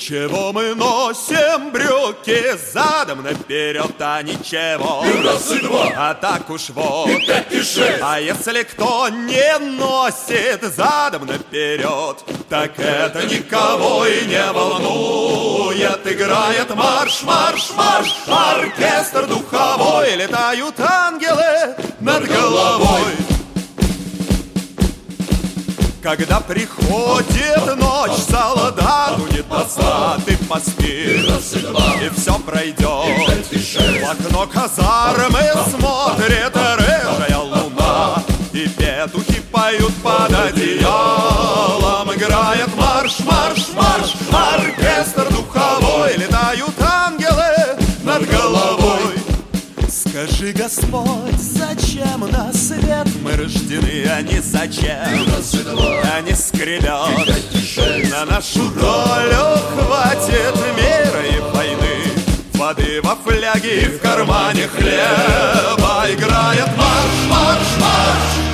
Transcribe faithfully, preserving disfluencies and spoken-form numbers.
Чего мы носим брюки задом наперед, а ничего. И раз, и два, а так уж вот. И пять, и шесть. А если кто не носит задом наперед, так это никого и не волнует. Играет марш, марш, марш, оркестр духовой, летают ангелы над головой. Когда приходит ночь, солдату не до сна, ты поспи, И раз, и два, и все пройдет. И пять, и шесть. В окно казармы смотрит рыжая луна, и петухи поют под одеялом. Играет марш, марш, марш, оркестр духовой, летают ангелы над головой. Скажи, Господь, зачем на свет мы рождены, а не зачем? И раз, и два, Они скребят, И пять, и шесть. на нашу долю хватит мира и войны, воды во фляге и в кармане хлеба. Играет марш, марш, марш,